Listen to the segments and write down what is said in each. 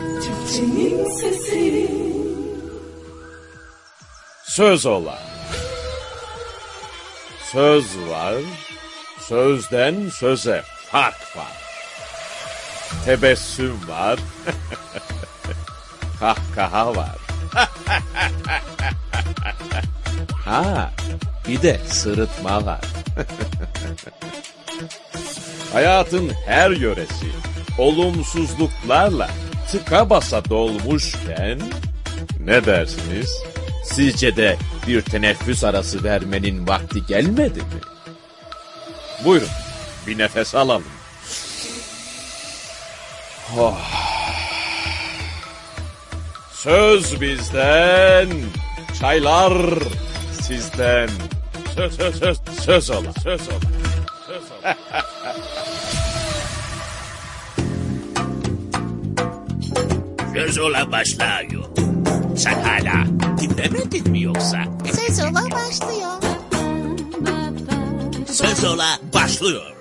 Türkçenin sesi. Söz ola. Söz var, sözden söze fark var. Tebessüm var, kahkaha var. Ha, bir de sırıtma var. Hayatın her yöresi olumsuzluklarla tıka basa dolmuşken ne dersiniz? Sizce de bir teneffüs arası vermenin vakti gelmedi mi? Buyurun, bir nefes alalım. Oh. Söz bizden, çaylar sizden. Söz ola. Söz ola başlıyor. Sen hala dinlemedin mi yoksa? Söz ola başlıyor. Söz ola başlıyor.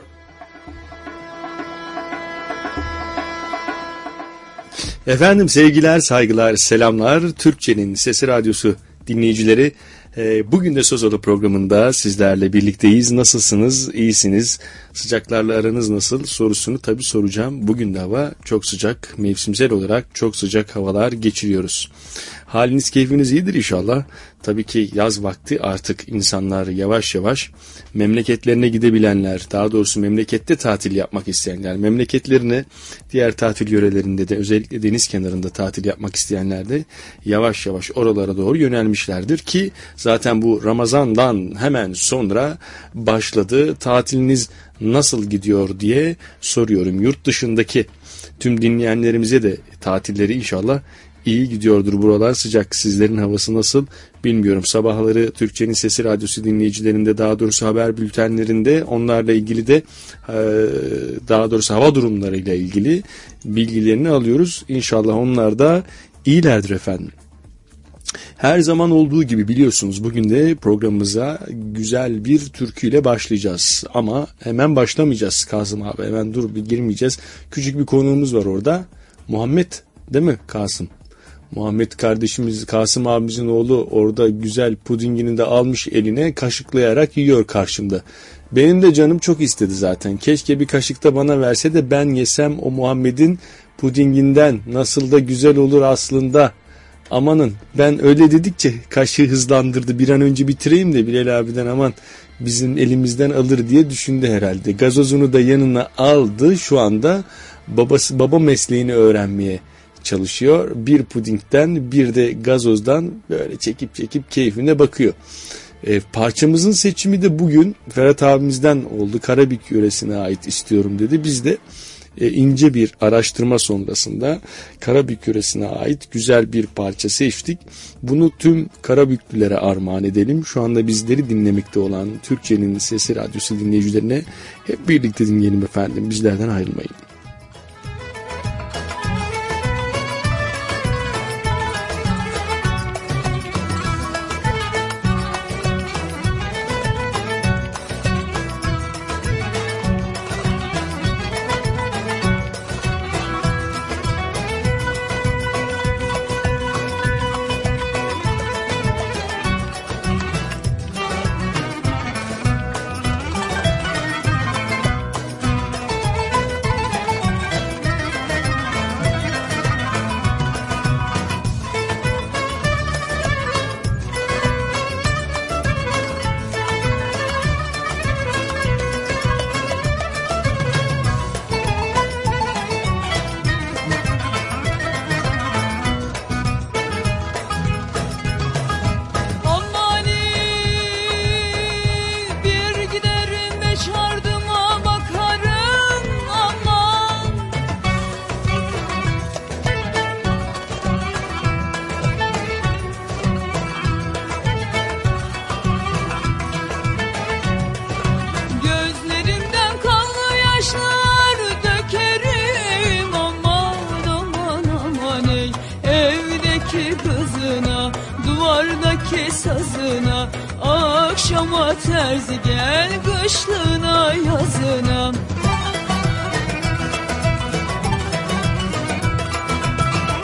Efendim sevgiler, saygılar, selamlar. Türkçenin Sesi Radyosu dinleyicileri. Bugün de Söz Ola programında sizlerle birlikteyiz. Nasılsınız? İyisiniz? Sıcaklarla aranız nasıl? Sorusunu tabii soracağım. Bugün de hava çok sıcak. Mevsimsel olarak çok sıcak havalar geçiriyoruz. Haliniz, keyfiniz iyidir inşallah. Tabii ki yaz vakti artık insanlar yavaş yavaş memleketlerine gidebilenler, daha doğrusu memlekette tatil yapmak isteyenler, memleketlerine diğer tatil yörelerinde de özellikle deniz kenarında tatil yapmak isteyenler de yavaş yavaş oralara doğru yönelmişlerdir ki zaten bu Ramazan'dan hemen sonra başladı. Tatiliniz nasıl gidiyor diye soruyorum. Yurt dışındaki tüm dinleyenlerimize de tatilleri inşallah İyi gidiyordur, buralar sıcak. Sizlerin havası nasıl bilmiyorum. Sabahları Türkçenin Sesi Radyosu dinleyicilerinde, daha doğrusu haber bültenlerinde onlarla ilgili de daha doğrusu hava durumlarıyla ilgili bilgilerini alıyoruz. İnşallah onlar da iyilerdir efendim. Her zaman olduğu gibi biliyorsunuz bugün de programımıza güzel bir türküyle başlayacağız. Ama hemen başlamayacağız Kasım abi. Hemen dur bir girmeyeceğiz. Küçük bir konuğumuz var orada. Muhammed değil mi Kasım? Muhammed kardeşimiz, Kasım abimizin oğlu orada güzel pudingini de almış eline, kaşıklayarak yiyor karşımda. Benim de canım çok istedi zaten. Keşke bir kaşık da bana verse de ben yesem o Muhammed'in pudinginden. Nasıl da güzel olur aslında. Amanın, ben öyle dedikçe kaşığı hızlandırdı. Bir an önce bitireyim de Bilal abiden aman bizim elimizden alır diye düşündü herhalde. Gazozunu da yanına aldı. Şu anda baba mesleğini öğrenmeye çalışıyor. Bir pudingden bir de gazozdan böyle çekip keyfine bakıyor. Parçamızın seçimi de bugün Ferhat abimizden oldu. Karabük yöresine ait istiyorum dedi. Biz de ince bir araştırma sonrasında Karabük yöresine ait güzel bir parça seçtik. Bunu tüm Karabüklülere armağan edelim. Şu anda bizleri dinlemekte olan Türkçenin Sesi Radyosu dinleyicilerine hep birlikte dinleyelim efendim. Bizlerden ayrılmayın. duvardaki sazına, akşama terzi gel kışlığına yazına.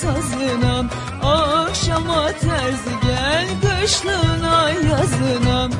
sazına. Akşama terzi gel kışlığına yazına.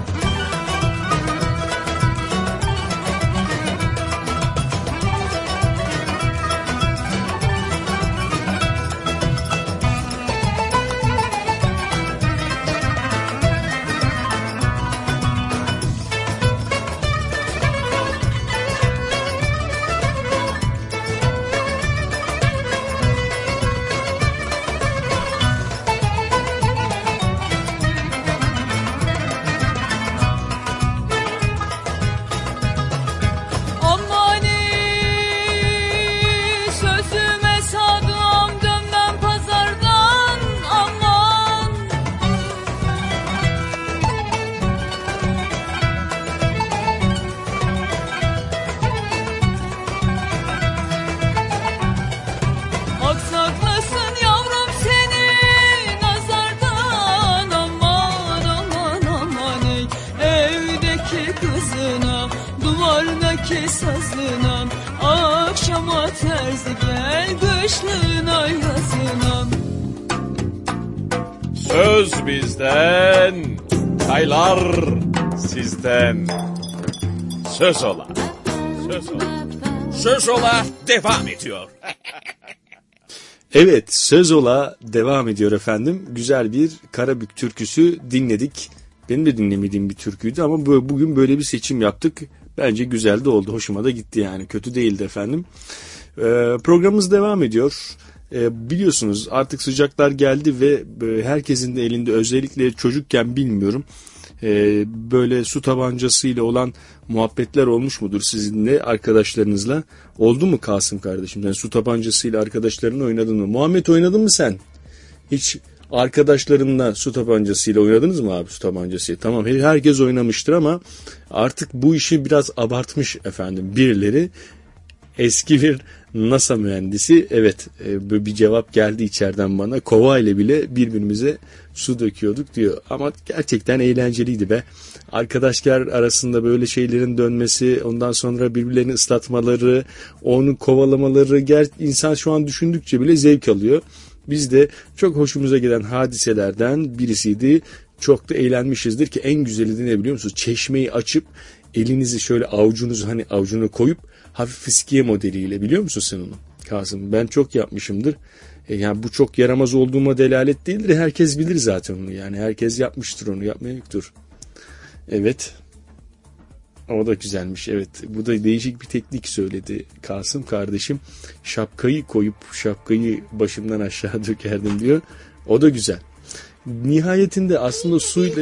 Sazına, akşama terzi gel kışlığına yazına. Söz bizden, çaylar sizden. Söz ola. Söz ola. Söz ola devam ediyor. Evet, Söz Ola devam ediyor efendim. Güzel bir Karabük türküsü dinledik. Benim de dinlemediğim bir türküydü ama bugün böyle bir seçim yaptık. Bence güzel de oldu. Hoşuma da gitti yani. Kötü değildi efendim. Programımız devam ediyor. Biliyorsunuz artık sıcaklar geldi ve herkesin de elinde, özellikle çocukken bilmiyorum, böyle su tabancasıyla olan muhabbetler olmuş mudur sizinle, arkadaşlarınızla? Oldu mu Kasım kardeşim? Yani su tabancasıyla arkadaşlarınla oynadın mı? Muhammed, oynadın mı sen? Hiç arkadaşlarınla su tabancasıyla oynadınız mı abi, su tabancasıyla? Tamam, herkes oynamıştır ama artık bu işi biraz abartmış efendim birileri. Eski bir NASA mühendisi, evet, bir cevap geldi içeriden bana. Kova ile bile birbirimize su döküyorduk diyor. Ama gerçekten eğlenceliydi be. Arkadaşlar arasında böyle şeylerin dönmesi, ondan sonra birbirlerini ıslatmaları, onu kovalamaları, insan şu an düşündükçe bile zevk alıyor. Biz de çok hoşumuza giden hadiselerden birisiydi. Çok da eğlenmişizdir ki en güzeli de ne biliyor musunuz? Çeşmeyi açıp elinizi şöyle avucuna koyup hafif fiskiye modeliyle, biliyor musun sen onu Kasım? Ben çok yapmışımdır. Yani bu çok yaramaz olduğuma delalet değildir. Herkes bilir zaten onu. Yani herkes yapmıştır onu. Yapmaya yoktur. Evet. O da güzelmiş. Evet. Bu da değişik bir teknik söyledi Kasım kardeşim. Şapkayı koyup şapkayı başımdan aşağı dökerdim diyor. O da güzel. Nihayetinde aslında suyla...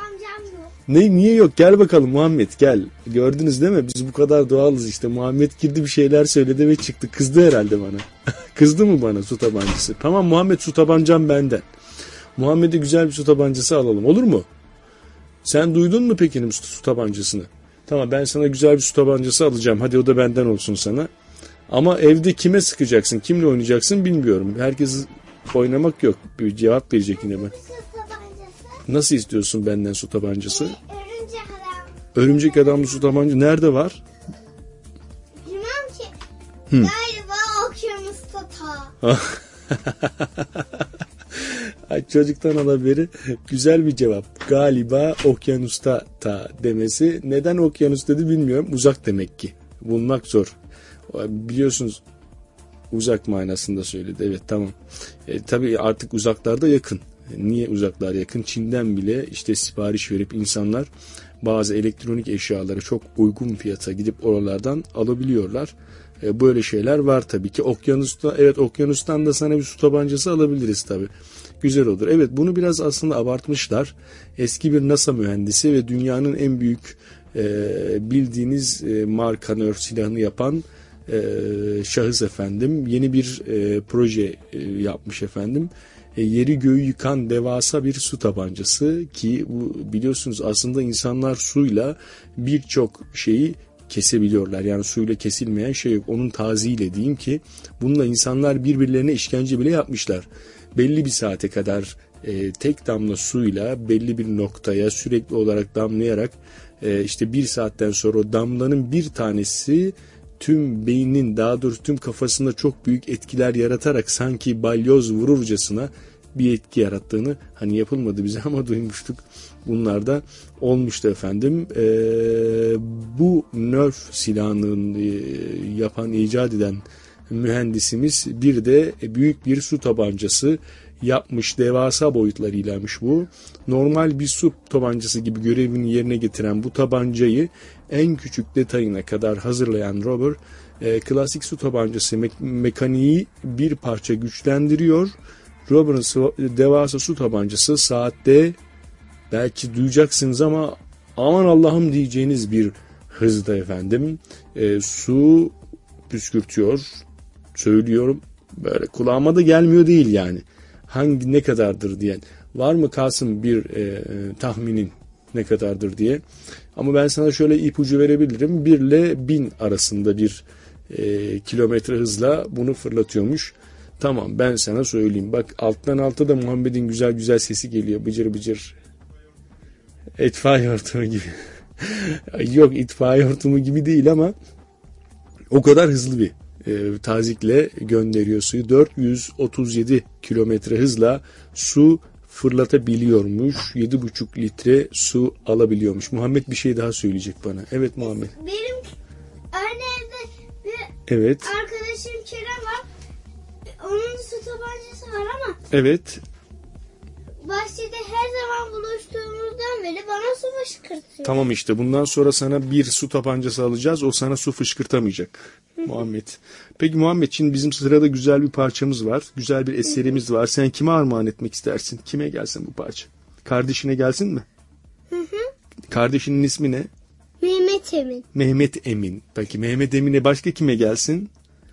Niye yok? Gel bakalım Muhammed, gel. Gördünüz değil mi? Biz bu kadar doğalız işte. Muhammed girdi, bir şeyler söyledi ve çıktı. Kızdı herhalde bana. Kızdı mı bana su tabancası? Tamam Muhammed, su tabancam benden. Muhammed'e güzel bir su tabancası alalım. Olur mu? Sen duydun mu peki su tabancasını? Tamam, ben sana güzel bir su tabancası alacağım. Hadi o da benden olsun sana. Ama evde kime sıkacaksın, kimle oynayacaksın bilmiyorum. Herkes oynamak yok. Bir cevap verecek yine ben. Nasıl istiyorsun benden su tabancası? Örümcek adam. Örümcek adamlı su tabancası nerede var? Bilmem ki. Galiba okyanusta ta. Ay, çocuktan al haberi. Güzel bir cevap. Galiba okyanusta ta demesi. Neden okyanus dedi bilmiyorum. Uzak demek ki. Bulmak zor. Biliyorsunuz uzak manasında söyledi. Evet, tamam. Tabii artık uzaklarda yakın. Niye uzaklar yakın? Çin'den bile işte sipariş verip insanlar bazı elektronik eşyaları çok uygun fiyata gidip oralardan alabiliyorlar. Böyle şeyler var tabii ki. Okyanusta, evet, okyanustan da sana bir su tabancası alabiliriz tabii. Güzel olur. Evet, bunu biraz aslında abartmışlar. Eski bir NASA mühendisi ve dünyanın en büyük bildiğiniz Markanör silahını yapan şahıs efendim. Yeni bir proje yapmış efendim. Yeri göğü yıkan devasa bir su tabancası ki bu, biliyorsunuz aslında insanlar suyla birçok şeyi kesebiliyorlar. Yani suyla kesilmeyen şey yok. Onun taziyle diyeyim ki bununla insanlar birbirlerine işkence bile yapmışlar. Belli bir saate kadar tek damla suyla belli bir noktaya sürekli olarak damlayarak işte bir saatten sonra o damlanın bir tanesi tüm beyninin, daha doğrusu tüm kafasında çok büyük etkiler yaratarak sanki balyoz vururcasına bir etki yarattığını, hani yapılmadı bize ama duymuştuk. Bunlar da olmuştu efendim. Bu Nerf silahını yapan, icat eden mühendisimiz bir de büyük bir su tabancası yapmış. Devasa boyutlarıylamış bu. Normal bir su tabancası gibi görevini yerine getiren bu tabancayı en küçük detayına kadar hazırlayan Robert, klasik su tabancası mekaniği bir parça güçlendiriyor. Robert'ın devasa su tabancası saatte, belki duyacaksınız ama aman Allah'ım diyeceğiniz bir hızda efendim su püskürtüyor. Söylüyorum, böyle kulağıma da gelmiyor değil yani. Hangi, ne kadardır diyen var mı Kasım, bir tahminin ne kadardır diye. Ama ben sana şöyle ipucu verebilirim. 1 ile 1000 arasında bir kilometre hızla bunu fırlatıyormuş. Tamam, ben sana söyleyeyim. Bak, alttan alta da Muhammed'in güzel güzel sesi geliyor. Bıcır bıcır. İtfaiye hortumu gibi. Yok, itfaiye hortumu gibi değil ama o kadar hızlı bir tazikle gönderiyor suyu. 437 kilometre hızla su fırlatabiliyormuş. 7,5 litre su alabiliyormuş. Muhammed bir şey daha söyleyecek bana. Evet Muhammed. Benim aynı evde bir evet. arkadaşım Kerem var. Onun su tabancası var ama evet. bahçede her zaman buluştuğumuzdan beri bana su fışkırtıyor. Tamam işte, bundan sonra sana bir su tabancası alacağız. O sana su fışkırtamayacak Muhammed. Peki Muhammed, şimdi bizim sırada güzel bir parçamız var. Güzel bir eserimiz var. Sen kime armağan etmek istersin? Kime gelsin bu parça? Kardeşine gelsin mi? Kardeşinin ismi ne? Mehmet Emin. Mehmet Emin. Peki Mehmet Emin'e başka kime gelsin?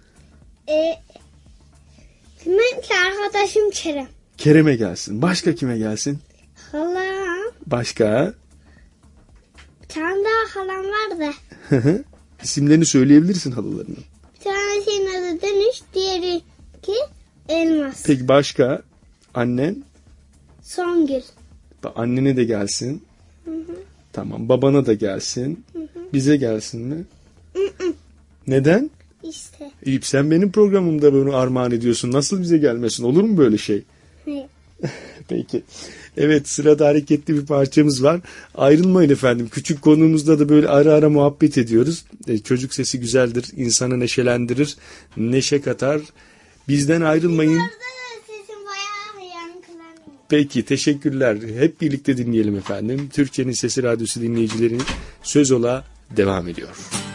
Benim ki arkadaşım Kerem. Kerem'e gelsin. Başka kime gelsin? Halam. Başka? Bir tane daha halam var da. İsimlerini söyleyebilirsin halılarının. Bir tanesinin adı Dönüş, diğeri ki Elmas. Peki başka? Annen? Songül. Annene de gelsin. Tamam. Babana da gelsin. Bize gelsin mi? Neden? İşte. İyi, sen benim programımda bunu armağan ediyorsun. Nasıl bize gelmesin? Olur mu böyle şey? Ne? Peki. Evet, sırada hareketli bir parçamız var. Ayrılmayın efendim. Küçük konuğumuzda da böyle ara ara muhabbet ediyoruz. Çocuk sesi güzeldir. İnsanı neşelendirir. Neşe katar. Bizden ayrılmayın. Orada da sesim bayağı yankılanıyor. Peki, teşekkürler. Hep birlikte dinleyelim efendim. Türkçenin Sesi Radyosu dinleyicilerinin Söz Ola devam ediyor.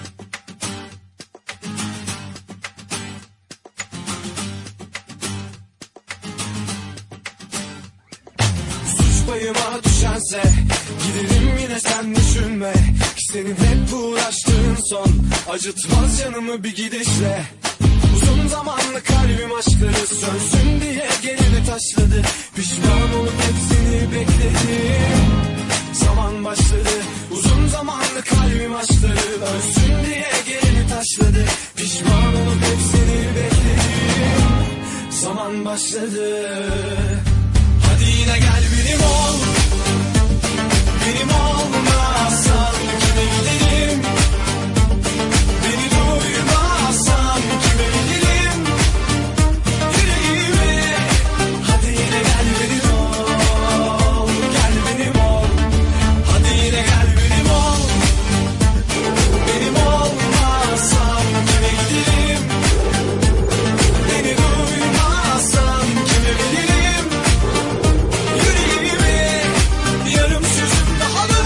Payıma düşense giderim yine, sen düşünme ki senin hep uğraştığın son acıtmaz canımı bir gidişle. Uzun zamanlı kalbim aşkları sönsün diye gelini taşladı. Pişman olup hepsini bekledim. Zaman başladı. Uzun zamanlı kalbim aşkları ölsün diye gelini taşladı. Pişman olup hepsini bekledim. Zaman başladı. Hadi yine gel benim ol. Benim olmazsan kime giderim? Beni duymazsan kime giderim? Yüreğime hadi yine gel benim ol. Gel benim ol. Hadi yine gel benim ol. Benim olmazsan kime giderim? Beni duymazsan kime giderim? Yüreğime yarım sözüm daha da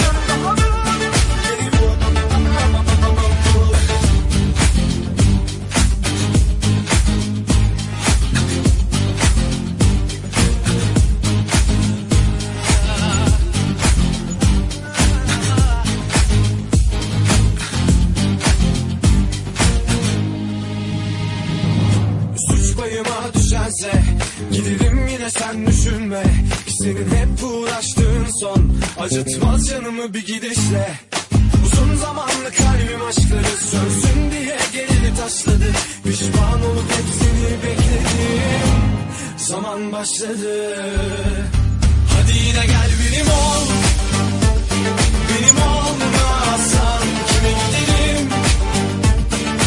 suç payıma düşerse giderim yine, sen düşünme ki senin hep uğraştığın son acıtmaz canımı bir gidişle. Uzun zamanlı kalbim aşkları sönsün diye gelini taşladı. Pişman olup hepsini bekledim. Zaman başladı. Hadi yine gel benim ol. Benim olmazsan kime giderim?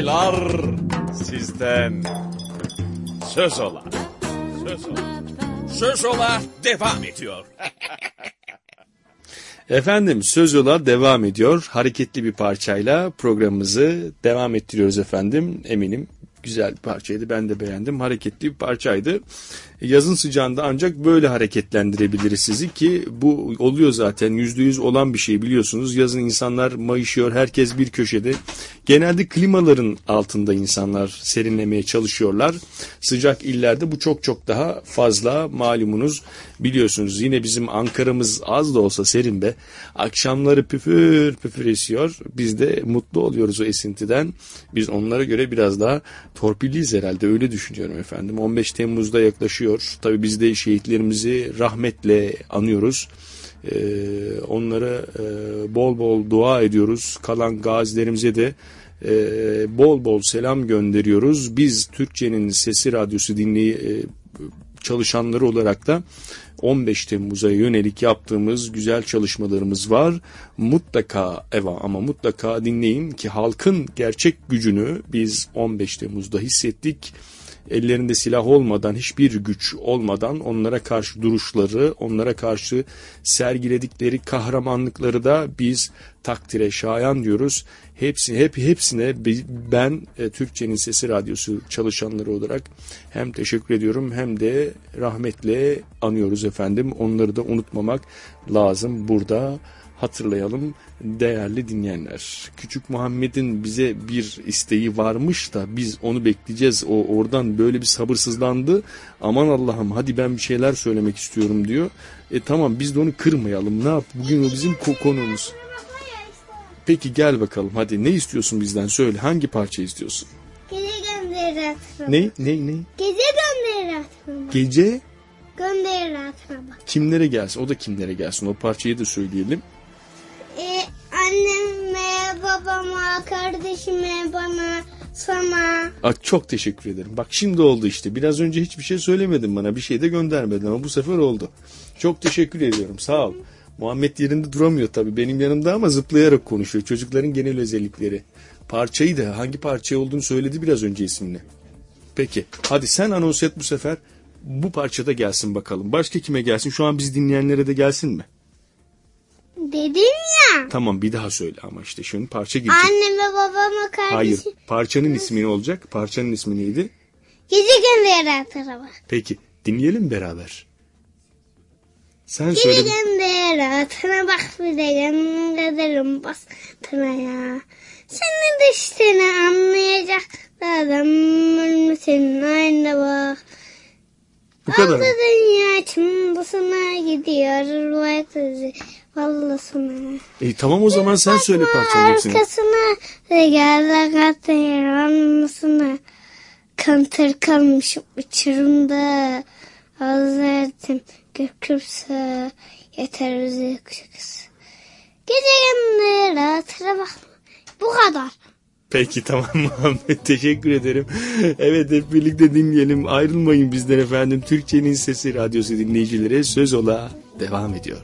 Çaylar sizden. Söz ola. Söz ola. Söz ola devam ediyor. Efendim söz ola devam ediyor. Hareketli bir parçayla programımızı devam ettiriyoruz efendim. Eminim güzel bir parçaydı. Ben de beğendim. Hareketli bir parçaydı. Yazın sıcağında ancak böyle hareketlendirebiliriz sizi ki bu oluyor zaten. %100 olan bir şey biliyorsunuz. Yazın insanlar mayışıyor. Herkes bir köşede. Genelde klimaların altında insanlar serinlemeye çalışıyorlar. Sıcak illerde bu çok çok daha fazla malumunuz biliyorsunuz. Yine bizim Ankara'mız az da olsa serin be. Akşamları püfür püfür esiyor. Biz de mutlu oluyoruz o esintiden. Biz onlara göre biraz daha torpilliyiz herhalde öyle düşünüyorum efendim. 15 Temmuz'da yaklaşıyor. Tabii biz de şehitlerimizi rahmetle anıyoruz. Onlara bol bol dua ediyoruz. Kalan gazilerimize de bol bol selam gönderiyoruz. Biz Türkçenin Sesi Radyosu çalışanları olarak da 15 Temmuz'a yönelik yaptığımız güzel çalışmalarımız var. Mutlaka ama mutlaka dinleyin ki halkın gerçek gücünü biz 15 Temmuz'da hissettik. Ellerinde silah olmadan, hiçbir güç olmadan onlara karşı duruşları, onlara karşı sergiledikleri kahramanlıkları da biz takdire şayan diyoruz. Hepsine ben Türkçenin Sesi Radyosu çalışanları olarak hem teşekkür ediyorum hem de rahmetle anıyoruz efendim. Onları da unutmamak lazım burada. Hatırlayalım değerli dinleyenler. Küçük Muhammed'in bize bir isteği varmış da biz onu bekleyeceğiz. O oradan böyle bir sabırsızlandı. Aman Allah'ım hadi ben bir şeyler söylemek istiyorum diyor. Tamam biz de onu kırmayalım. Ne yap? Bugün o bizim konumuz. Peki gel bakalım hadi ne istiyorsun bizden söyle. Hangi parça istiyorsun? Gece gönderi atma. Ne? Gece gönderi atma. Gece? Gönderi atma bak. Kimlere gelsin? O da kimlere gelsin? O parçayı da söyleyelim. Anneme, babama, kardeşime, bana, sana. Çok teşekkür ederim. Bak şimdi oldu işte. Biraz önce hiçbir şey söylemedin bana. Bir şey de göndermedin ama bu sefer oldu. Çok teşekkür ediyorum. Sağ ol. Muhammed yerinde duramıyor tabii benim yanımda ama zıplayarak konuşuyor. Çocukların genel özellikleri. Parçayı da hangi parça olduğunu söyledi biraz önce ismini. Peki hadi sen anons et bu sefer. Bu parçada gelsin bakalım. Başka kime gelsin? Şu an bizi dinleyenlere de gelsin mi? Dedim ya. Tamam bir daha söyle ama işte şimdi parça girecek. Anneme, babama, kardeşime. Hayır parçanın ismi ne olacak? Parçanın ismi neydi? Gece gönderi atma bak. Peki dinleyelim beraber. Sen Gece söyle. gönderi atma bak bir de gönderim bastına ya. Senin düştüğünü anlayacak adam ölmesin aynı bak. Bu kadar. Aldı dünya çımbısına gidiyor vakti vallasına. Tamam o zaman sen söyle parçanın hepsini. Arkasına ve geldi katır anlasına. Kantır kalmış uçurumda. Hazretim gökürse yeter üzeri kuşakısı. Gece gündür hatıra bakma. Bu kadar. Peki tamam Muhammed teşekkür ederim. Evet hep birlikte dinleyelim. Ayrılmayın bizden efendim. Türkçenin Sesi Radyosu dinleyicileri söz ola devam ediyor.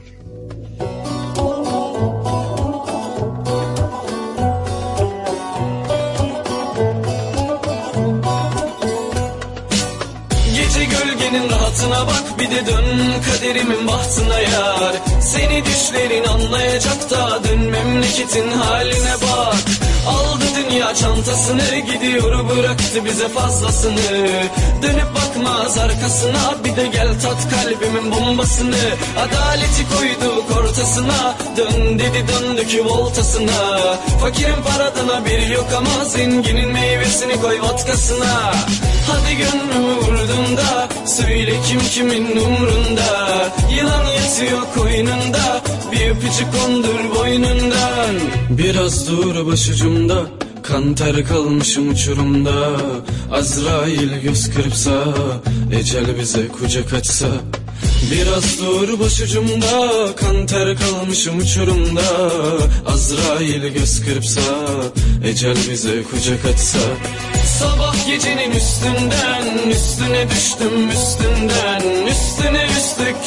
Gece gölgenin rahatına bak bir de dön kaderimin bahtına yar. Seni düşlerin anlayacak da dön memleketin haline bak. Aldı dünya çantasını gidiyor bıraktı bize fazlasını. Dönüp bakmaz arkasına bir de gel tat kalbimin bombasını. Adaleti koyduk ortasına dön dedi döndük voltasına. Fakirin paradına bir yok ama zenginin meyvesini koy vodkasına. Hadi gönlümü vurdun da söyle kim kimin umrunda. Yılan yatıyor koynunda bir öpücük kondur boynundan. Biraz dur başucumda kan ter kalmışım uçurumda. Azrail göz kırpsa ecel bize kucak açsa. Biraz dur başucumda kan ter kalmışım uçurumda. Azrail göz kırpsa ecel bize kucak açsa. Sabah gecenin üstüne düştüm üstüne üstlük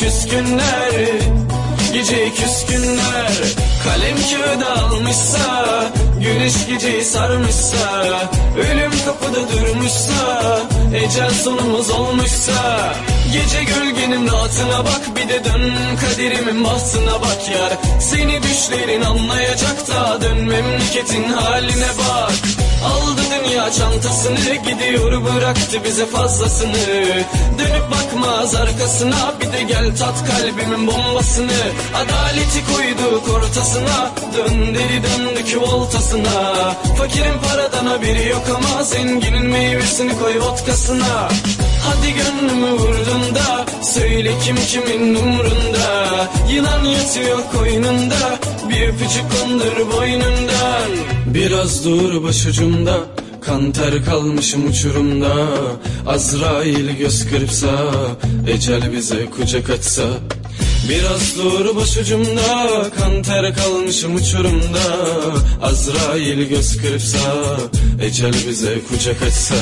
gece küskünler. Kalem kağıda almışsa güneş güneş geceyi sarmışsa, ölüm kapıda durmuşsa, ecel sonumuz olmuşsa, gece gölgenin rahatına bak, bir de dön kaderimin bahtına bak yar. Seni düşlerin anlayacak da, dön memleketin haline bak. Aldı dünya çantasını, gidiyor bıraktı bize fazlasını. Dönüp bakmaz arkasına, bir de gel tat kalbimin bombasını. Adaleti koyduk ortasına, dön deli döndük voltasına. Fakirin paradan haberi yok ama, zenginin meyvesini koy vodkasına. Hadi gönlümü vurdun da, söyle kim kimin umrunda. Yılan yatıyor koynunda, bir öpücük kondur boynundan. Biraz dur başucumda, kan ter kalmışım uçurumda. Azrail göz kırpsa, ecel bize kucak açsa. Biraz dur başucumda, kan ter kalmışım uçurumda. Azrail göz kırpsa, ecel bize kucak açsa.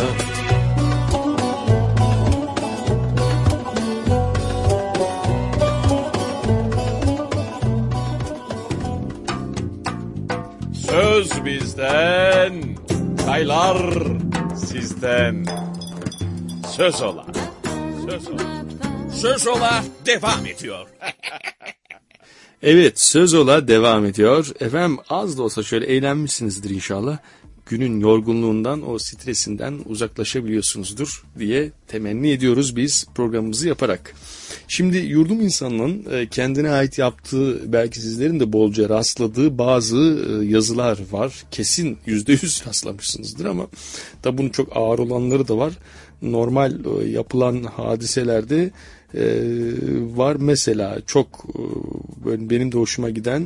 Söz bizden, çaylar sizden. Söz ola. Söz ola. Söz ola devam ediyor. Evet, Söz Ola devam ediyor. Efendim az da olsa şöyle eğlenmişsinizdir inşallah. Günün yorgunluğundan, o stresinden uzaklaşabiliyorsunuzdur diye temenni ediyoruz biz programımızı yaparak. Şimdi yurdum insanının kendine ait yaptığı, belki sizlerin de bolca rastladığı bazı yazılar var. Kesin %100 rastlamışsınızdır ama tabi bunun çok ağır olanları da var. Normal yapılan hadiselerde var. Mesela çok benim de hoşuma giden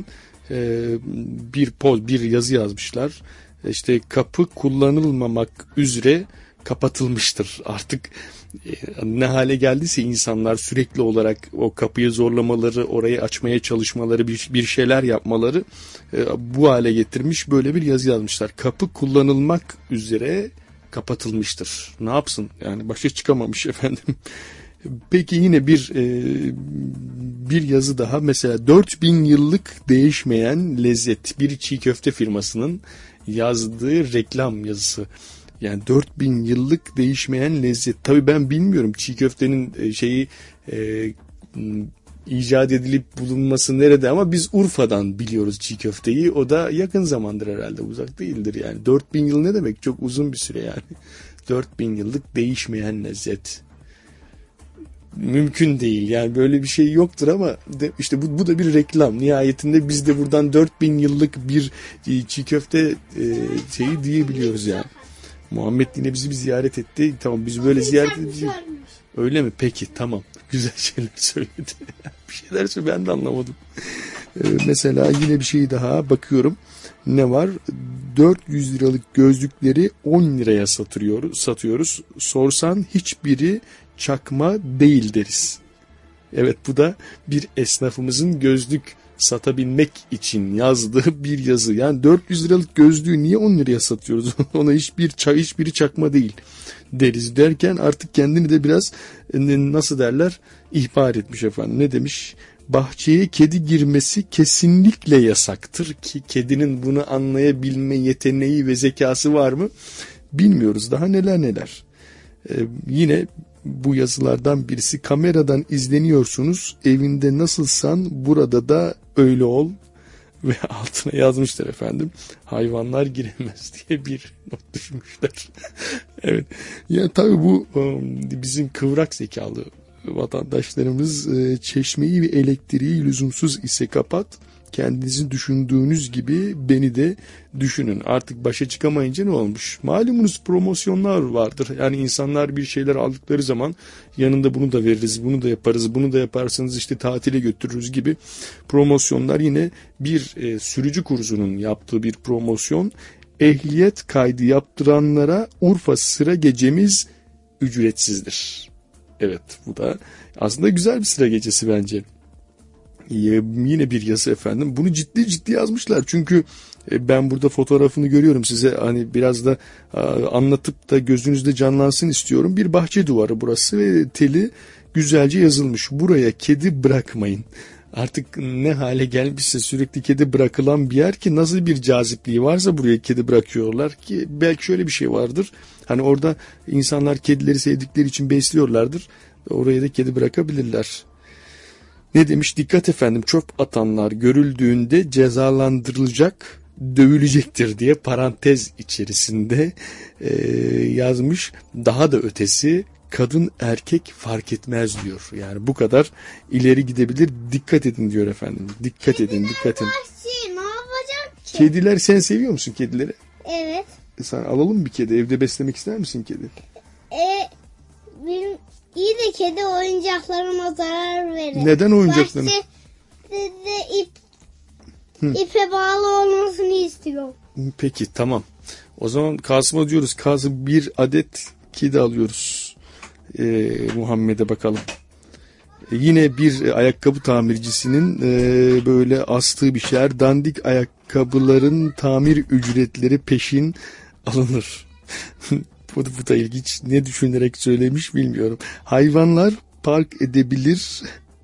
bir yazı yazmışlar. İşte kapı kullanılmamak üzere kapatılmıştır. Artık ne hale geldiyse insanlar sürekli olarak o kapıyı zorlamaları, orayı açmaya çalışmaları, bir şeyler yapmaları bu hale getirmiş. Böyle bir yazı yazmışlar. Kapı kullanılmak üzere kapatılmıştır. Ne yapsın? Yani başa çıkamamış efendim. Peki yine bir yazı daha, mesela 4000 yıllık değişmeyen lezzet, bir çiğ köfte firmasının yazdığı reklam yazısı. Yani 4000 yıllık değişmeyen lezzet. Tabii ben bilmiyorum çiğ köftenin icat edilip bulunması nerede, ama biz Urfa'dan biliyoruz çiğ köfteyi. O da yakın zamandır herhalde, uzak değildir yani. 4000 yıl ne demek? Çok uzun bir süre yani. 4000 yıllık değişmeyen lezzet. Mümkün değil yani, böyle bir şey yoktur ama işte bu da bir reklam. Nihayetinde biz de buradan 4000 yıllık bir çiğ köfte şeyi diyebiliyoruz yani. Muhammed yine bizi bir ziyaret etti. Tamam, biz böyle ziyaret edeceğiz. Öyle mi? Peki tamam. Güzel şeyler söyledi. Bir şeyler söyledi, ben de anlamadım. Mesela yine bir şey daha bakıyorum. Ne var? 400 liralık gözlükleri 10 liraya satıyoruz. Sorsan hiçbiri çakma değil deriz. Evet, bu da bir esnafımızın gözlük satabilmek için yazdığı bir yazı. Yani 400 liralık gözlüğü niye 10 liraya satıyoruz? Ona hiçbiri çakma değil deriz derken artık kendini de biraz nasıl derler, ihbar etmiş efendim. Ne demiş? Bahçeye kedi girmesi kesinlikle yasaktır ki kedinin bunu anlayabilme yeteneği ve zekası var mı? Bilmiyoruz daha neler. Yine bu yazılardan birisi, kameradan izleniyorsunuz, evinde nasılsan burada da öyle ol, ve altına yazmışlar efendim, hayvanlar giremez diye bir not düşmüşler. Evet. Yani tabii bu bizim kıvrak zekalı vatandaşlarımız çeşmeyi ve elektriği lüzumsuz ise kapat, kendinizi düşündüğünüz gibi beni de düşünün. Artık başa çıkamayınca ne olmuş? Malumunuz promosyonlar vardır. Yani insanlar bir şeyler aldıkları zaman yanında bunu da veririz, bunu da yaparız, bunu da yaparsanız işte tatile götürürüz gibi promosyonlar. Yine bir sürücü kursunun yaptığı bir promosyon. Ehliyet kaydı yaptıranlara Urfa sıra gecemiz ücretsizdir. Evet, bu da aslında güzel bir sıra gecesi bence. Yine bir yazı efendim. Bunu ciddi yazmışlar. Çünkü ben burada fotoğrafını görüyorum size. Hani biraz da anlatıp da gözünüzde canlansın istiyorum. Bir bahçe duvarı burası ve teli güzelce yazılmış. Buraya kedi bırakmayın. artık ne hale gelmişse sürekli kedi bırakılan bir yer ki nasıl bir cazipliği varsa buraya kedi bırakıyorlar ki belki şöyle bir şey vardır. Hani orada insanlar kedileri sevdikleri için besliyorlardır. Oraya da kedi bırakabilirler. Ne demiş? Dikkat efendim, çöp atanlar görüldüğünde cezalandırılacak, dövülecektir diye parantez içerisinde yazmış. Daha da ötesi, kadın erkek fark etmez diyor. Yani bu kadar ileri gidebilir. Dikkat edin diyor efendim. Dikkat edin, dikkat edin. Vahşi, ne yapacak ki? Kediler, sen seviyor musun kedileri? Evet. Sen alalım bir kedi. Evde beslemek ister misin kedi? Benim iyi de kedi oyuncaklarıma zarar verir. Neden oyuncaklarına? Bahçede ipe bağlı olmasını istiyorum. Peki, tamam. O zaman Kasım'a diyoruz. Kasım, bir adet kedi alıyoruz. Muhammed'e bakalım. Yine bir ayakkabı tamircisinin böyle astığı bir şeyler. Dandik ayakkabıların tamir ücretleri peşin alınır. Bu da ilginç. Ne düşünerek söylemiş bilmiyorum. Hayvanlar park edebilir.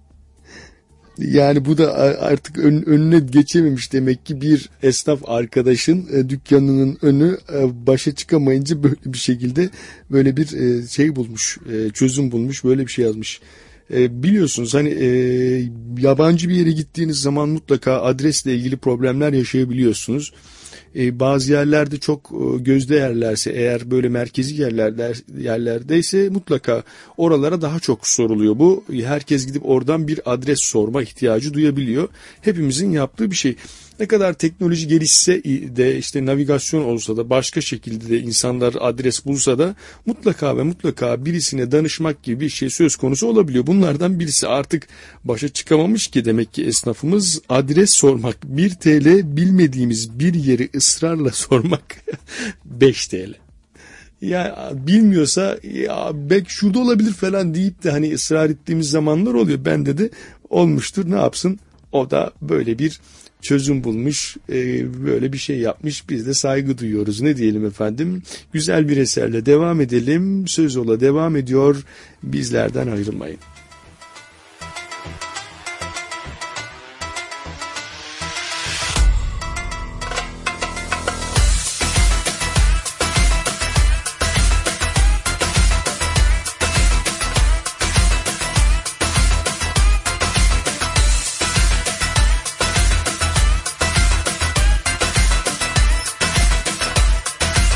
Yani bu da artık önüne geçememiş demek ki bir esnaf arkadaşın dükkanının önü başa çıkamayınca böyle bir şekilde böyle bir şey bulmuş, çözüm bulmuş, böyle bir şey yazmış. Biliyorsunuz hani yabancı bir yere gittiğiniz zaman mutlaka adresle ilgili problemler yaşayabiliyorsunuz. Bazı yerlerde çok gözde yerlerse, eğer böyle merkezi yerlerdeyse mutlaka oralara daha çok soruluyor. Bu herkes gidip oradan bir adres sorma ihtiyacı duyabiliyor. Hepimizin yaptığı bir şey. Ne kadar teknoloji gelişse de, işte navigasyon olsa da, başka şekilde de insanlar adres bulsa da mutlaka ve mutlaka birisine danışmak gibi bir şey söz konusu olabiliyor. Bunlardan birisi artık başa çıkamamış ki demek ki esnafımız, adres sormak 1 TL, bilmediğimiz bir yeri ısrarla sormak 5 TL. Ya bilmiyorsa ya belki şurada olabilir falan deyip de hani ısrar ettiğimiz zamanlar oluyor. Bende de olmuştur. Ne yapsın? O da böyle bir çözüm bulmuş, böyle bir şey yapmış. Biz de saygı duyuyoruz. Ne diyelim efendim? Güzel bir eserle devam edelim. Söz Ola devam ediyor. Bizlerden ayrılmayın.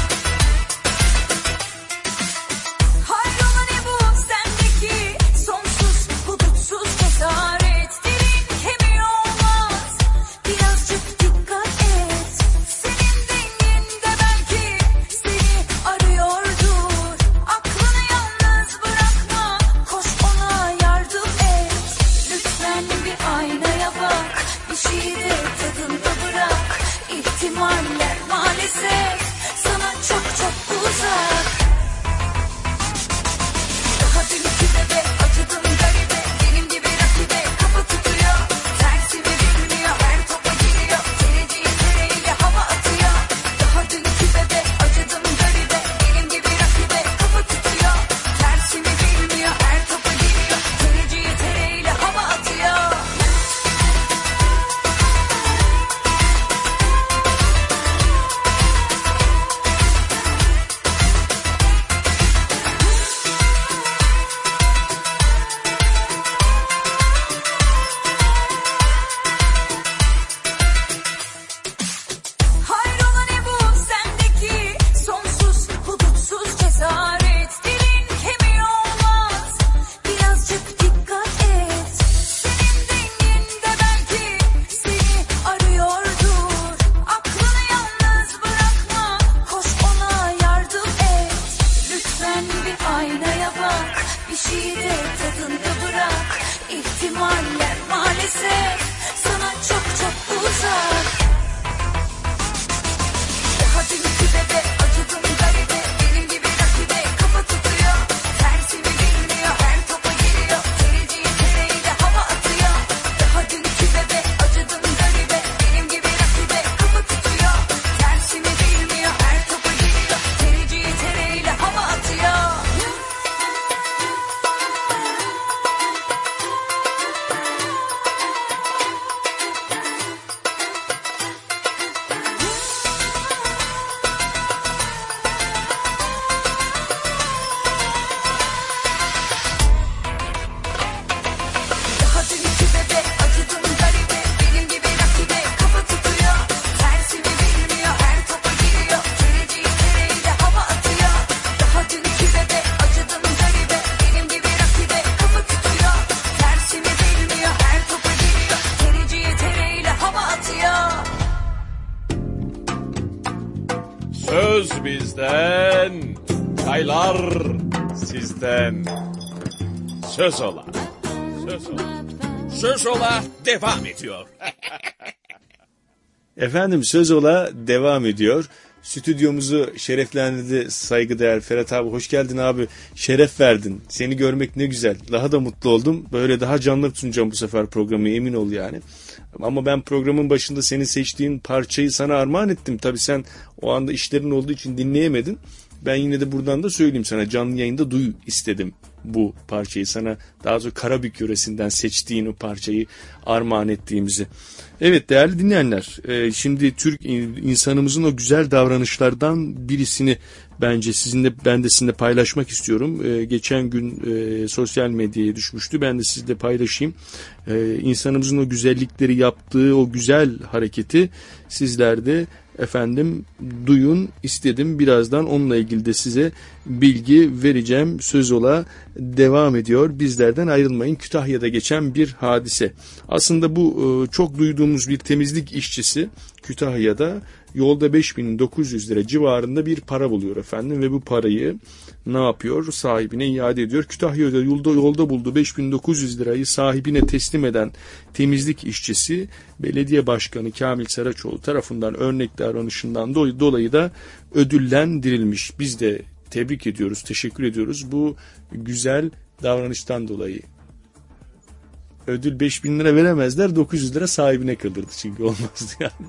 Hayrola ne bu sendeki son bizden, çaylar sizden. Söz ola. Söz ola. Söz ola devam ediyor. Efendim söz ola devam ediyor. Stüdyomuzu şereflendirdi saygıdeğer Ferhat abi. Hoş geldin abi. Şeref verdin. Seni görmek ne güzel. Daha da mutlu oldum. Böyle daha canlı sunacağım bu sefer programı, emin ol yani. Ama ben programın başında senin seçtiğin parçayı sana armağan ettim. Tabii sen o anda işlerin olduğu için dinleyemedin. Ben yine de buradan da söyleyeyim sana, canlı yayında duy istedim bu parçayı, sana daha doğrusu Karabük yöresinden seçtiğin o parçayı armağan ettiğimizi. Evet değerli dinleyenler, şimdi Türk insanımızın o güzel davranışlardan birisini bence ben de sizinle paylaşmak istiyorum. Geçen gün sosyal medyaya düşmüştü, ben de sizinle paylaşayım. İnsanımızın o güzellikleri yaptığı o güzel hareketi sizler de efendim duyun istedim. Birazdan onunla ilgili de size bilgi vereceğim. Söz ola devam ediyor. Bizlerden ayrılmayın. Kütahya'da geçen bir hadise. Aslında bu çok duyduğumuz bir temizlik işçisi Kütahya'da yolda 5.900 lira civarında bir para buluyor efendim ve bu parayı ne yapıyor? Sahibine iade ediyor. Kütahya'da yolda bulduğu 5.900 lirayı sahibine teslim eden temizlik işçisi belediye başkanı Kamil Saraçoğlu tarafından örnek davranışından dolayı da ödüllendirilmiş. Biz de tebrik ediyoruz, teşekkür ediyoruz bu güzel davranıştan dolayı. Ödül 5.000 lira veremezler, 900 lira sahibine kalırdı çünkü olmazdı yani.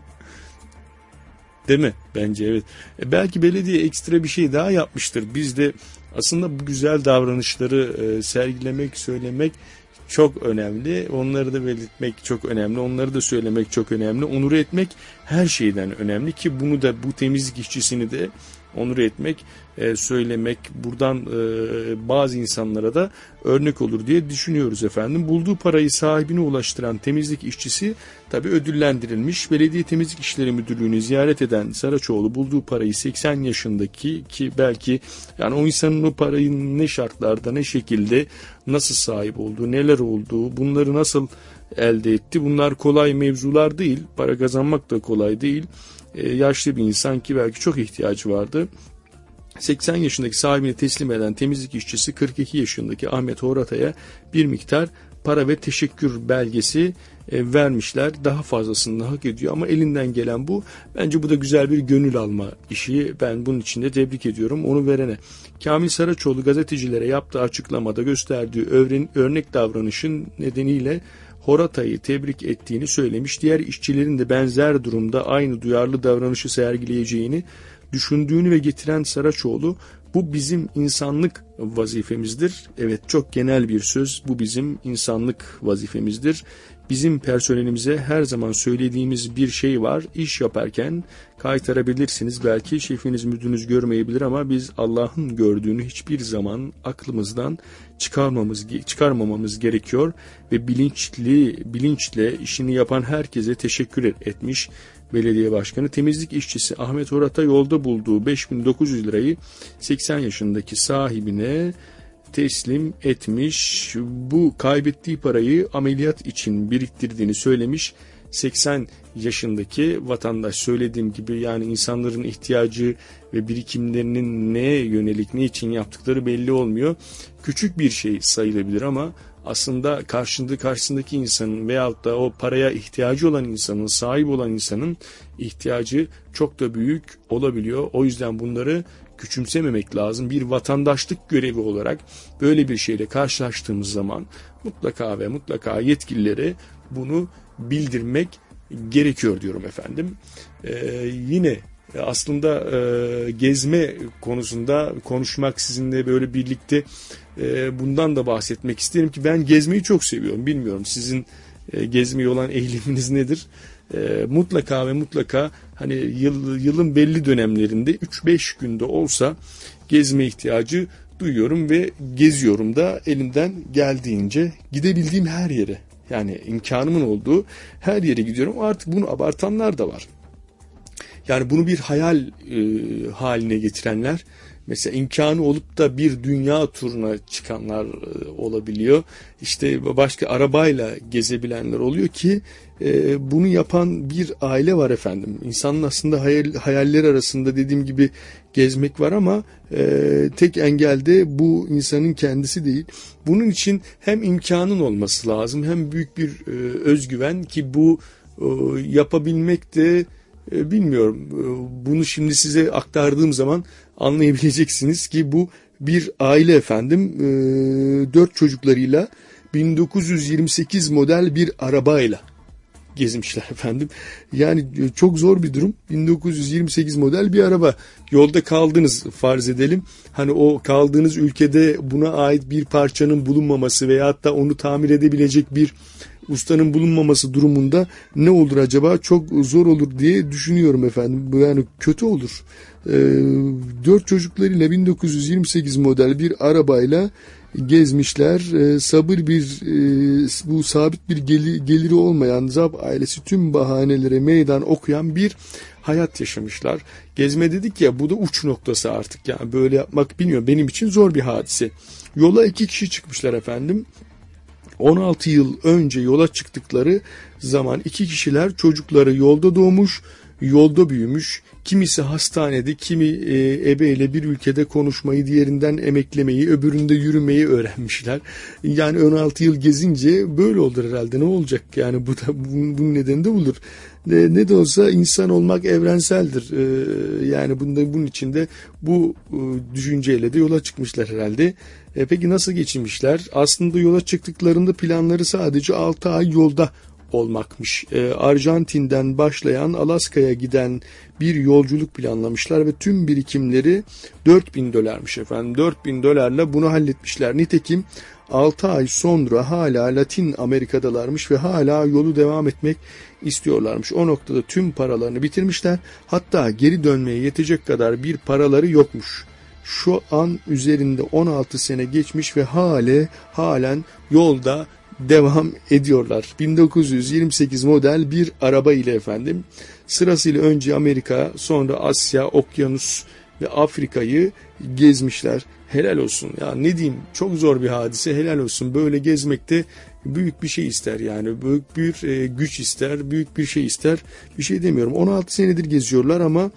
Değil mi? Bence evet. Belki belediye ekstra bir şey daha yapmıştır. Biz de aslında bu güzel davranışları sergilemek, söylemek çok önemli. Onları da belirtmek çok önemli. Onları da söylemek çok önemli. Onur etmek her şeyden önemli ki bunu da, bu temizlik işçisini de onur etmek, söylemek buradan bazı insanlara da örnek olur diye düşünüyoruz efendim. Bulduğu parayı sahibine ulaştıran temizlik işçisi tabii ödüllendirilmiş. Belediye Temizlik İşleri Müdürlüğü'nü ziyaret eden Saraçoğlu bulduğu parayı 80 yaşındaki, ki belki yani o insanın o parayı ne şartlarda, ne şekilde, nasıl sahip olduğu, neler olduğu, bunları nasıl elde etti, bunlar kolay mevzular değil. Para kazanmak da kolay değil. Yaşlı bir insan ki belki çok ihtiyacı vardı. 80 yaşındaki sahibine teslim eden temizlik işçisi 42 yaşındaki Ahmet Horata'ya bir miktar para ve teşekkür belgesi vermişler. Daha fazlasını hak ediyor ama elinden gelen bu. Bence bu da güzel bir gönül alma işi. Ben bunun için de tebrik ediyorum onu verene. Kamil Saraçoğlu gazetecilere yaptığı açıklamada gösterdiği örnek davranışın nedeniyle Horata'yı tebrik ettiğini söylemiş. Diğer işçilerin de benzer durumda aynı duyarlı davranışı sergileyeceğini düşündüğünü ve getiren Saraçoğlu, bu bizim insanlık vazifemizdir. Evet, çok genel bir söz, bu bizim insanlık vazifemizdir. Bizim personelimize her zaman söylediğimiz bir şey var. İş yaparken kaytarabilirsiniz. Belki şefiniz, müdürünüz görmeyebilir ama biz Allah'ın gördüğünü hiçbir zaman çıkarmamamız gerekiyor ve bilinçle işini yapan herkese teşekkür etmiş belediye başkanı. Temizlik işçisi Ahmet Horata yolda bulduğu 5.900 lirayı 80 yaşındaki sahibine teslim etmiş. Bu kaybettiği parayı ameliyat için biriktirdiğini söylemiş. 80 yaşındaki vatandaş, söylediğim gibi yani insanların ihtiyacı ve birikimlerinin neye yönelik, ne için yaptıkları belli olmuyor. Küçük bir şey sayılabilir ama aslında karşısındaki insanın veyahut da o paraya ihtiyacı olan insanın, sahip olan insanın ihtiyacı çok da büyük olabiliyor. O yüzden bunları küçümsememek lazım. Bir vatandaşlık görevi olarak böyle bir şeyle karşılaştığımız zaman mutlaka yetkililere bunu bildirmek gerekiyor diyorum efendim. Yine aslında gezme konusunda konuşmak sizinle böyle birlikte bundan da bahsetmek isterim ki ben gezmeyi çok seviyorum. Bilmiyorum sizin gezmeye olan eğiliminiz nedir? Mutlaka hani yılın belli dönemlerinde 3-5 günde olsa gezme ihtiyacı duyuyorum ve geziyorum da elimden geldiğince gidebildiğim her yere, yani imkanımın olduğu her yere gidiyorum. Artık bunu abartanlar da var. Yani bunu bir hayal haline getirenler mesela imkanı olup da bir dünya turuna çıkanlar olabiliyor. İşte başka arabayla gezebilenler oluyor ki bunu yapan bir aile var efendim. İnsanın aslında hayalleri arasında dediğim gibi gezmek var ama tek engel de bu insanın kendisi değil. Bunun için hem imkanın olması lazım hem büyük bir özgüven ki bu yapabilmek de bilmiyorum. Bunu şimdi size aktardığım zaman anlayabileceksiniz ki bu bir aile efendim 4 çocuklarıyla 1928 model bir arabayla gezmişler efendim. Yani çok zor bir durum. 1928 model bir araba. Yolda kaldınız farz edelim. Hani o kaldığınız ülkede buna ait bir parçanın bulunmaması veya hatta onu tamir edebilecek bir ustanın bulunmaması durumunda ne olur acaba? Çok zor olur diye düşünüyorum efendim. Yani kötü olur. 4 çocuklarıyla 1928 model bir arabayla gezmişler. Sabır bu sabit bir geliri olmayan Zab ailesi tüm bahanelere meydan okuyan bir hayat yaşamışlar. Gezme dedik ya, bu da uç noktası artık. Yani böyle yapmak bilmiyorum, benim için zor bir hadise. Yola 2 kişi çıkmışlar efendim. 16 yıl önce yola çıktıkları zaman 2 kişiler çocukları yolda doğmuş, yolda büyümüş. Kimisi hastanede, kimi ebeyle bir ülkede konuşmayı, diğerinden emeklemeyi, öbüründe yürümeyi öğrenmişler. Yani 16 yıl gezince böyle olur herhalde. Ne olacak? Yani bu da bunun nedeni de olur. Ne de olsa insan olmak evrenseldir. Yani bunun içinde bu düşünceyle de yola çıkmışlar herhalde. Peki nasıl geçinmişler? Aslında yola çıktıklarında planları sadece 6 ay yolda olmakmış. Arjantin'den başlayan Alaska'ya giden bir yolculuk planlamışlar ve tüm birikimleri $4.000 efendim. $4.000 bunu halletmişler. Nitekim 6 ay sonra hala Latin Amerika'dalarmış ve hala yolu devam etmek istiyorlarmış. O noktada tüm paralarını bitirmişler. Hatta geri dönmeye yetecek kadar bir paraları yokmuş. Şu an üzerinde 16 sene geçmiş ve halen yolda devam ediyorlar. 1928 model bir araba ile efendim. Sırasıyla önce Amerika, sonra Asya, Okyanus ve Afrika'yı gezmişler. Helal olsun. Ya ne diyeyim, çok zor bir hadise, helal olsun. Böyle gezmekte büyük bir şey ister yani. Büyük bir güç ister, büyük bir şey ister. Bir şey demiyorum. 16 senedir geziyorlar ama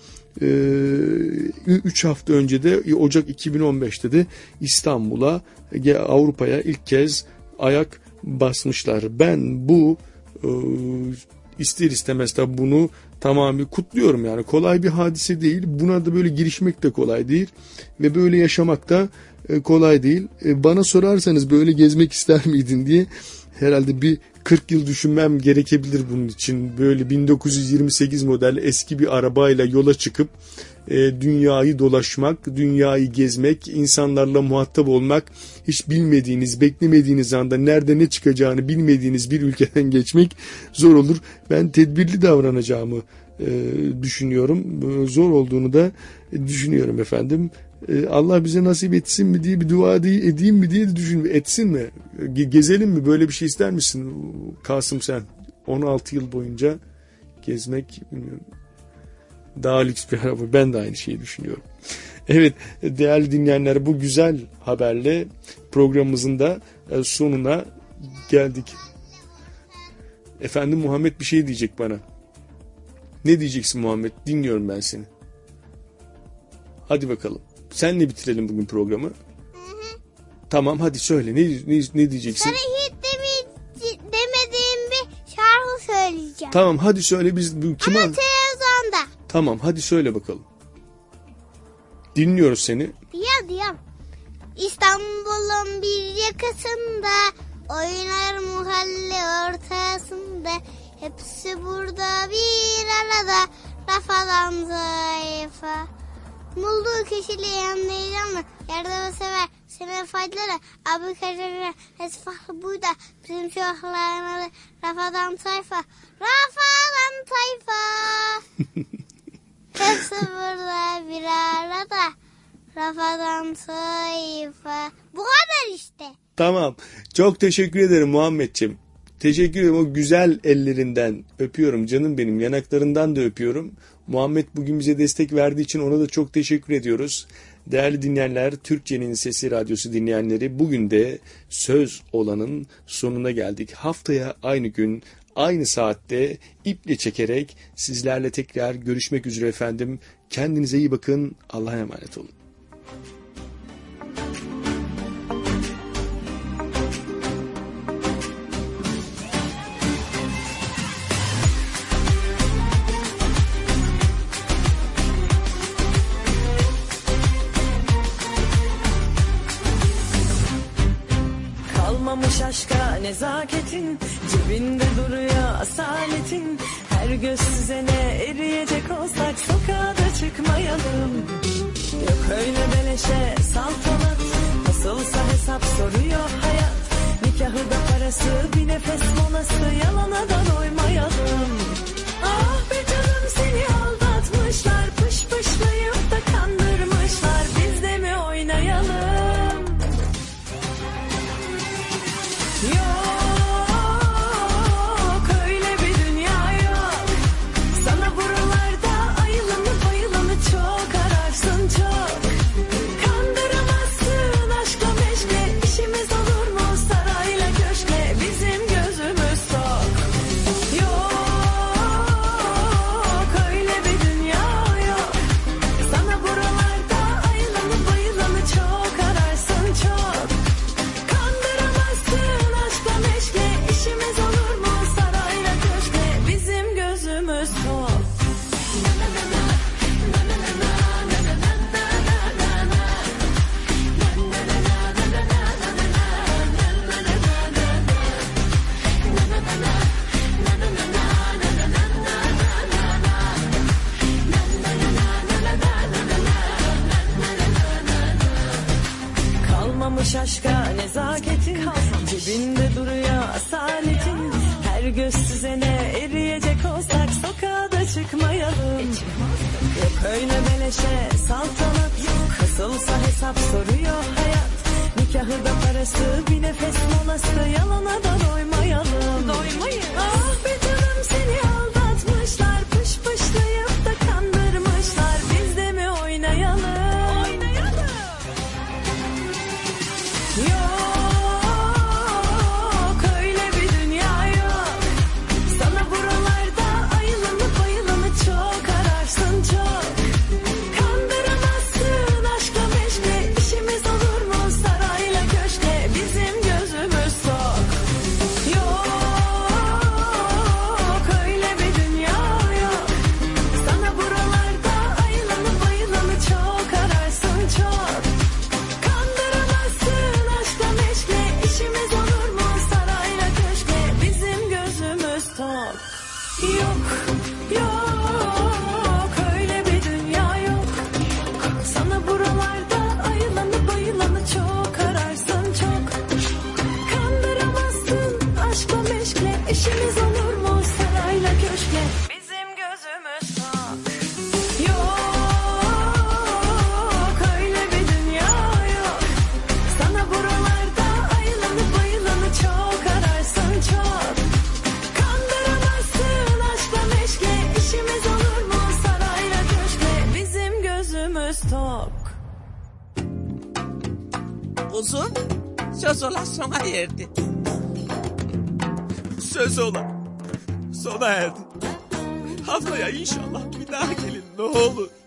3 hafta önce de Ocak 2015'te de İstanbul'a, Avrupa'ya ilk kez ayak basmışlar. Ben bu ister istemez tabi bunu tamamı kutluyorum yani. Kolay bir hadise değil. Buna da böyle girişmek de kolay değil ve böyle yaşamak da kolay değil. Bana sorarsanız böyle gezmek ister miydin diye herhalde bir 40 yıl düşünmem gerekebilir bunun için. Böyle 1928 model eski bir arabayla yola çıkıp dünyayı dolaşmak, dünyayı gezmek, insanlarla muhatap olmak, hiç bilmediğiniz, beklemediğiniz anda nerede ne çıkacağını bilmediğiniz bir ülkeden geçmek zor olur. Ben tedbirli davranacağımı düşünüyorum. Zor olduğunu da düşünüyorum efendim. Allah bize nasip etsin mi diye bir dua edeyim mi diye düşünüyorum. Etsin mi? Gezelim mi? Böyle bir şey ister misin Kasım sen? 16 yıl boyunca gezmek, bilmiyorum. Daha lüks bir araba. Ben de aynı şeyi düşünüyorum. Evet değerli dinleyenler, bu güzel haberle programımızın da sonuna geldik. Efendim Muhammed bir şey diyecek bana. Ne diyeceksin Muhammed? Dinliyorum ben seni. Hadi bakalım. Senle bitirelim bugün programı. Hı. Tamam hadi söyle. Ne diyeceksin? Sana hiç demediğim bir şarkı söyleyeceğim. Tamam hadi söyle, biz kime? Ama televizyonda. Tamam hadi söyle bakalım. Dinliyoruz seni. Diyem. İstanbul'un bir yakasında, oynar mahalle ortasında, hepsi burada bir arada, rafadan zayıfa. Mulduğu kişiliği anlayacağım, yardım sever, senin faydaları, abi kaçırır, esfahlı buyda, bizim şu ahlakları, rafadan tayfa, rafadan tayfa. Hepsi burada bir arada, rafadan tayfa. Bu kadar işte. Tamam. Çok teşekkür ederim Muhammedciğim. Teşekkür ederim, o güzel ellerinden öpüyorum canım benim, yanaklarından da öpüyorum. Muhammed bugün bize destek verdiği için ona da çok teşekkür ediyoruz. Değerli dinleyenler, Türkçenin Sesi Radyosu dinleyenleri, bugün de Söz Ola'nın sonuna geldik. Haftaya aynı gün, aynı saatte iple çekerek sizlerle tekrar görüşmek üzere efendim. Kendinize iyi bakın, Allah'a emanet olun. Kalmamış aşka nezaketin, cebinde duruyor asaletin. Her göz süzene eriyecek olsak sokağa da çıkmayalım. Yok öyle beleşe saltanat, nasılsa hesap soruyor hayat. Nikahı da parası, bir nefes molası, yalana da doymayalım. Ah be canım, seni aldatmışlar, pış pışlayıp da kandırmışlar. Biz de mi oynayalım? Yok öyle bir dünya yok. Sana buralarda ayılanı bayılanı çok ararsın çok. Kandıramazsın aşkla meşkle, işimiz olur mu sarayla köşkle, bizim gözümüz tok. Yok öyle bir dünya yok. Sana buralarda ayılanı bayılanı çok ararsın çok. Kandıramazsın aşkla meşkle, işimiz olur mu sarayla köşkle, bizim gözümüz tok. Kalmamış aşka nezaketin, cebinde duruyor asaletin. Her göz süzene eriyecek olsak sokağa da çıkmayalım. Yok öyle beleşe saltanat, nasılsa hesap soruyor hayat. Nikahı da parası, bir nefes molası, yalana da doymayalım. Ah be canım, seni aldatmışlar, pış pışlayıp da kandırmışlar. Biz de mi oynayalım? Yok öyle bir dünya yok. Sana buralarda ayılanı bayılanı çok ararsın çok. Kandıramazsın aşkla meşkle, işimiz olur mu sarayla köşkle, bizim gözümüz tok. Yok öyle bir dünya yok. Sana buralarda ayılanı bayılanı çok ararsın çok. Kandıramazsın aşkla meşkle, işimiz olur mu sarayla köşkle, bizim gözümüz tok. Yok öyle bir dünya yok. Sana buralarda ayılanı bayılanı çok ararsın çok. Kandıramazsın aşkla meşkle, işimiz olur mu sarayla köşkle, bizim gözümüz tok. Yok öyle bir dünya yok. Sana buralarda ayılanı bayılanı çok ararsın çok. Kandıramazsın aşkla meşkle, işimiz olur mu sarayla köşkle, bizim gözümüz tok. Uzun Söz Ola sona erdi. Söz Ola sona erdi. Haftaya inşallah bir daha gelin ne olur.